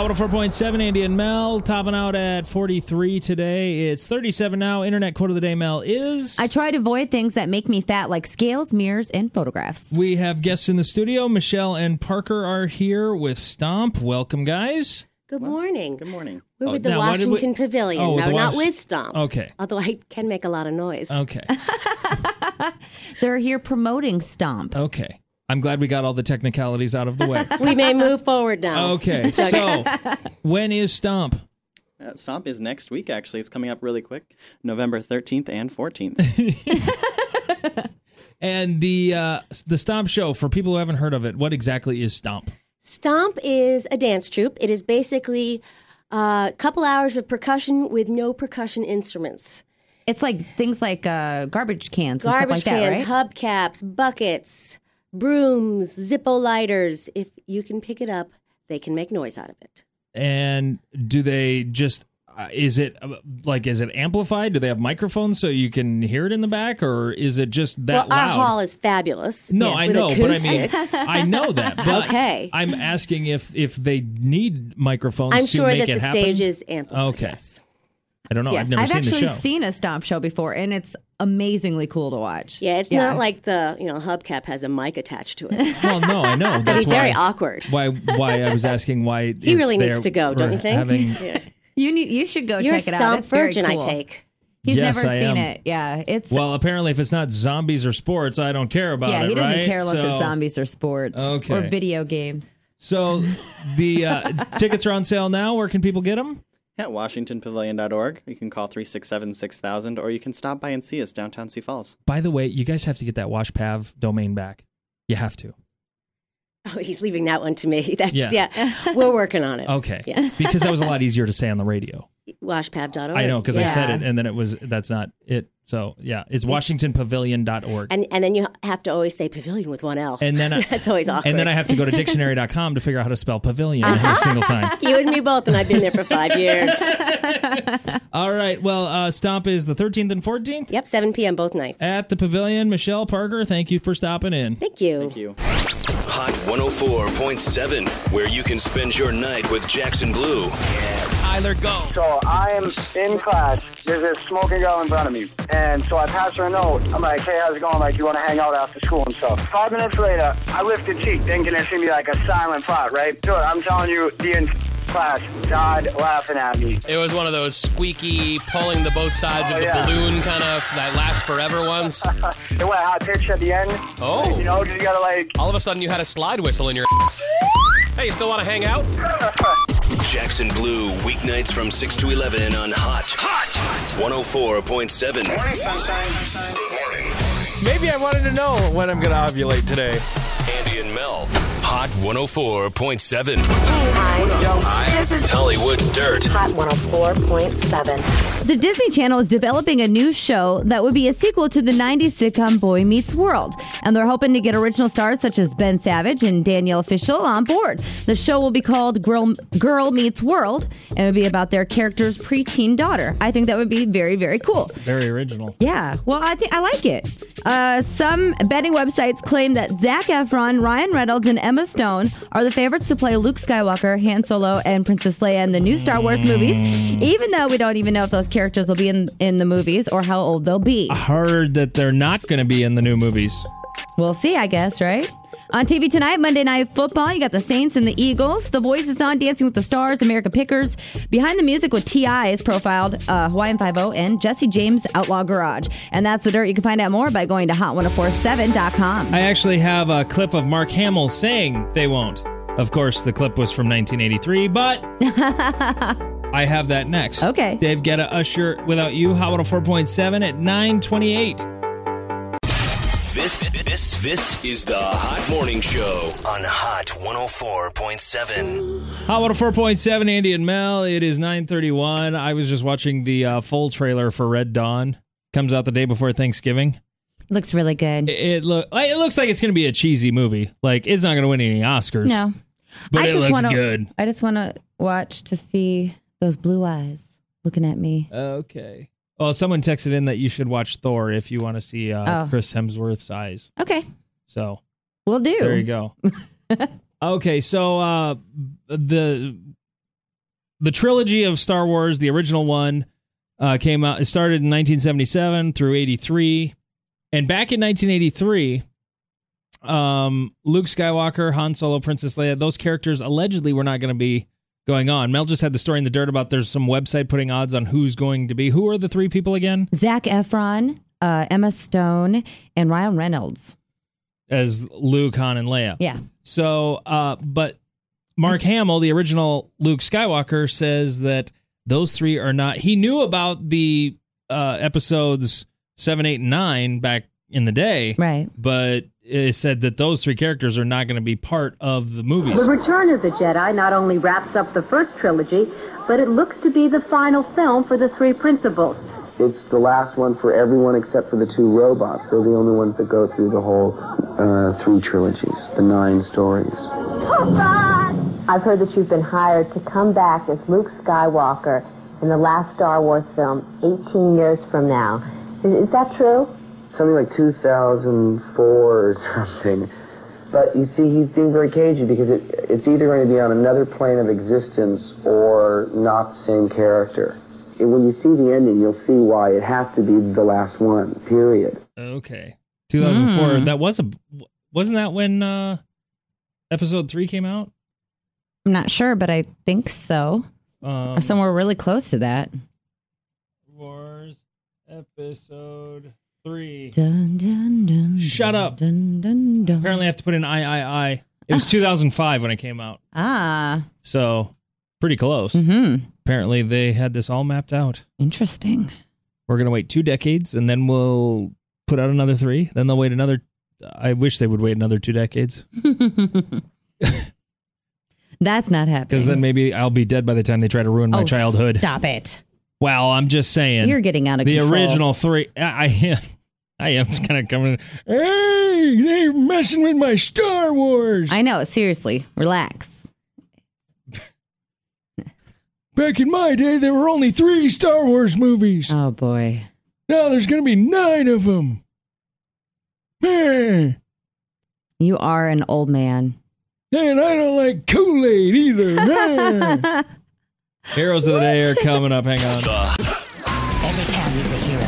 Hot 104.7, Andy and Mel, topping out at 43 today. It's 37 now. Internet quote of the day, Mel, is... I try to avoid things that make me fat, like scales, mirrors, and photographs. We have guests in the studio. Michelle and Parker are here with Stomp. Welcome, guys. Good morning. Good morning. We're with the Washington Pavilion. Oh, no, not with Stomp. Okay. Although I can make a lot of noise. Okay. They're here promoting Stomp. Okay. I'm glad we got all the technicalities out of the way. We may move forward now. Okay. So, when is Stomp? Stomp is next week, actually. It's coming up really quick. November 13th and 14th. And the Stomp show, for people who haven't heard of it, what exactly is Stomp? Stomp is a dance troupe. It is basically a couple hours of percussion with no percussion instruments. It's like things like garbage cans and Garbage stuff like cans, that, right? hubcaps, buckets, brooms, Zippo lighters. If you can pick it up, they can make noise out of it. And do they just... is it amplified? Do they have microphones so you can hear it in the back, or is it just that Well, our loud? hall is fabulous. No, I with know, acoustics. but I mean, I know that. But Okay. I'm asking if they need microphones I'm to sure make that it the happen. stage is amplified. Okay. Yes. I don't know. Yes. I've never I've seen the actually show. seen a Stomp show before, and it's amazingly cool to watch. Yeah, it's not like the hubcap has a mic attached to it. Well, no, I know. That'd That's be very why, awkward. Why I was asking why He really needs to go, don't you think? Having, You should go You're check a it out. Stomp It's very virgin, cool. I take. He's Yes, never I seen am. it. Yeah, it's well, apparently, if it's not zombies or sports, I don't care about it. he doesn't right? care unless So- it's zombies or sports Okay. or video games. So the tickets are on sale now. Where can people get them? At WashingtonPavilion.org. You can call 367-6000, or you can stop by and see us downtown Sioux Falls. By the way, you guys have to get that WashPav domain back. You have to. Oh, he's leaving that one to me. That's Yeah. We're working on it. Okay. Yes. Because that was a lot easier to say on the radio. Washpab.org. I know, because I said Yeah. it, and then that's not it. So, yeah, it's WashingtonPavilion.org. And then you have to always say pavilion with one L. And then that's always awkward. And then I have to go to dictionary.com to figure out how to spell pavilion every single time. You and me both, and I've been there for 5 years. All right. Well, Stomp is the 13th and 14th Yep, 7 p.m. both nights. at the Pavilion. Michelle, Parker, thank you for stopping in. Thank you. Thank you. Hot 104.7, where you can spend your night with Jackson Blue. Tyler, go. So I am in class. There's this smoking girl in front of me. And so I pass her a note. I'm like, hey, how's it going? Like, you want to hang out after school and stuff? 5 minutes later, I lift the cheek, thinking it's going to be like a silent fart, right? Dude, I'm telling you, the class died laughing at me. It was one of those squeaky, pulling the both sides of the yeah. balloon kind of that last forever ones. It went high pitch at the end. Oh. You know, 'cause you got to like... All of a sudden you had a slide whistle in your ass. Hey, you still want to hang out? Jackson Blue, weeknights from 6 to 11 on Hot 104.7. Morning, sunshine. Good morning. Maybe I wanted to know when I'm going to ovulate today. Andy and Mel, Hot 104.7. Hi. This is Hollywood Dirt. Hot 104.7. The Disney Channel is developing a new show that would be a sequel to the 90s sitcom Boy Meets World. And they're hoping to get original stars such as Ben Savage and Danielle Fishel on board. The show will be called Girl Meets World, and it would be about their character's preteen daughter. I think that would be very, very cool. Very original. Yeah, well, I think I like it. Some betting websites claim that Zac Efron, Ryan Reynolds, and Emma Stone are the favorites to play Luke Skywalker, Han Solo, and Princess Leia in the new Star Wars movies, even though we don't even know if those characters will be in the movies or how old they'll be. I heard that they're not going to be in the new movies. We'll see, I guess, right? On TV tonight, Monday Night Football, you got the Saints and the Eagles. The Voice is on, Dancing with the Stars, America Pickers. Behind the Music with T.I. is profiled, Hawaiian Five-0, and Jesse James Outlaw Garage. And that's the dirt. You can find out more by going to hot1047.com. I actually have a clip of Mark Hamill saying they won't. Of course, the clip was from 1983, but I have that next. Okay. Dave Guetta, Usher, Without You, Hot 104.7 at 9:28. This is the Hot Morning Show on Hot 104.7. Hot 104.7, Andy and Mel. It is 9:31. I was just watching the full trailer for Red Dawn. Comes out the day before Thanksgiving. Looks really good. It looks like it's going to be a cheesy movie. Like, it's not going to win any Oscars. No. But it looks good. I just want to watch to see those blue eyes looking at me. Okay. Well, someone texted in that you should watch Thor if you want to see Chris Hemsworth's eyes. Okay. So, will do. There you go. Okay, so the the trilogy of Star Wars, the original one, came out. It started in 1977 through 83. And back in 1983, Luke Skywalker, Han Solo, Princess Leia, those characters allegedly were not going to be going on. Mel just had the story in the dirt about there's some website putting odds on who's going to be. Who are the three people again? Zac Efron, Emma Stone, and Ryan Reynolds. As Luke, Han, and Leia. Yeah. So, but Mark Hamill, the original Luke Skywalker, says that those three are not. He knew about the episodes 7, 8, and 9 back in the day. Right. But it said that those three characters are not going to be part of the movies. The Return of the Jedi not only wraps up the first trilogy, but it looks to be the final film for the three principals. It's the last one for everyone except for the two robots. They're the only ones that go through the whole 3 trilogies, the 9 stories. I've heard that you've been hired to come back as Luke Skywalker in the last Star Wars film 18 years from now. Is that true? Something like 2004 or something. But you see, he's being very cagey because it's either going to be on another plane of existence or not the same character. And when you see the ending, you'll see why it has to be the last one, period. Okay. 2004, that wasn't that when episode 3 came out? I'm not sure, but I think so. Or somewhere really close to that. Wars episode 3. Dun, dun, dun, Shut up. Dun, dun, dun. Apparently I have to put in I. It was 2005 when it came out. Ah. So, pretty close. Mm-hmm. Apparently they had this all mapped out. Interesting. We're going to wait 2 decades, and then we'll put out another 3. Then they'll wait another... I wish they would wait another 2 decades. That's not happening. Because then maybe I'll be dead by the time they try to ruin my childhood. Stop it. Well, I'm just saying. You're getting out of control. The original 3... I am kind of coming... Hey, they're messing with my Star Wars. I know. Seriously. Relax. Back in my day, there were only 3 Star Wars movies. Oh, boy. Now there's going to be 9 of them. Man. You are an old man. And I don't like Kool-Aid either. Heroes of the Day are coming up. Hang on. Every town needs a hero.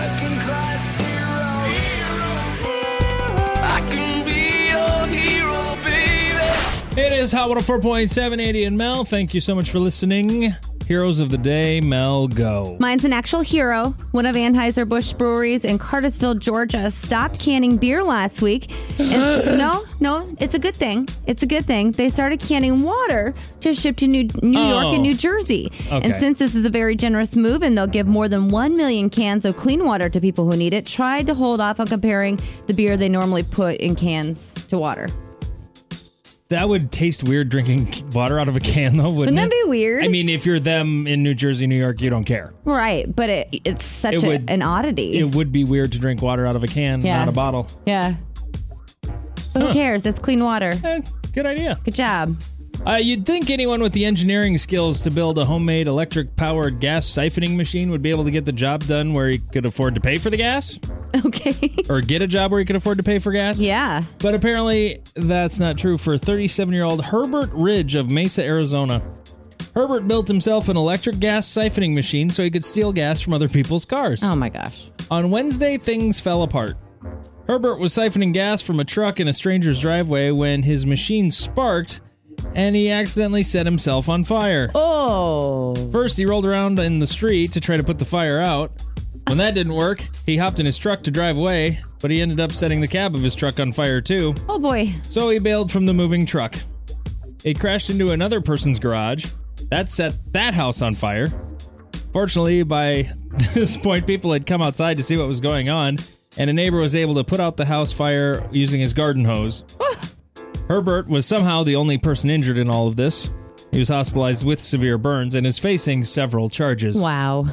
I can be your hero, baby. It is Hot 104.7, 80 and Mel. Thank you so much for listening. Heroes of the Day, Mel, go. Mine's an actual hero. One of Anheuser-Busch breweries in Cartersville, Georgia, stopped canning beer last week. And no, it's a good thing. It's a good thing. They started canning water to ship to New York and New Jersey. Okay. And since this is a very generous move and they'll give more than 1 million cans of clean water to people who need it, tried to hold off on comparing the beer they normally put in cans to water. That would taste weird drinking water out of a can, though, wouldn't it? Wouldn't that be weird? I mean, if you're them in New Jersey, New York, you don't care. Right, but it's such an oddity. It would be weird to drink water out of a can, not a bottle. Yeah. But who cares? It's clean water. Good idea. Good job. You'd think anyone with the engineering skills to build a homemade electric-powered gas siphoning machine would be able to get the job done where he could afford to pay for the gas. Okay. Or get a job where he could afford to pay for gas. Yeah. But apparently that's not true for 37-year-old Herbert Ridge of Mesa, Arizona. Herbert built himself an electric gas siphoning machine so he could steal gas from other people's cars. Oh my gosh. On Wednesday, things fell apart. Herbert was siphoning gas from a truck in a stranger's driveway when his machine sparked and he accidentally set himself on fire. Oh. First, he rolled around in the street to try to put the fire out. When that didn't work, he hopped in his truck to drive away, but he ended up setting the cab of his truck on fire too. Oh boy. So he bailed from the moving truck. It crashed into another person's garage. That set that house on fire. Fortunately, by this point, people had come outside to see what was going on, and a neighbor was able to put out the house fire using his garden hose. Herbert was somehow the only person injured in all of this. He was hospitalized with severe burns and is facing several charges. Wow.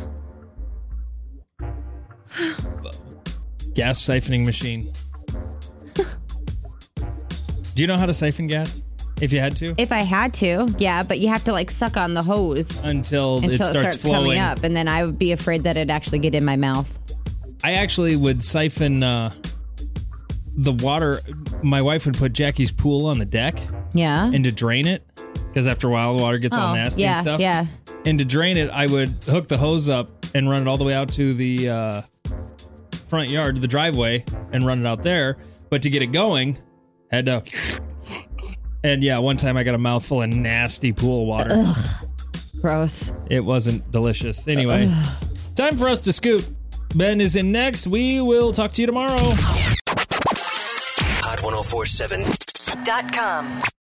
Gas siphoning machine. Do you know how to siphon gas? If you had to? If I had to, yeah, but you have to like suck on the hose until it starts flowing coming up, and then I would be afraid that it'd actually get in my mouth. I actually would siphon the water. My wife would put Jackie's pool on the deck. Yeah. And to drain it, because after a while the water gets all nasty and stuff. Yeah. And to drain it, I would hook the hose up and run it all the way out to the front yard, the driveway, and run it out there. But to get it going, had to... And yeah, one time I got a mouthful of nasty pool water. Ugh. Gross. It wasn't delicious. Anyway, time for us to scoot. Ben is in next. We will talk to you tomorrow. Hot 1047.com.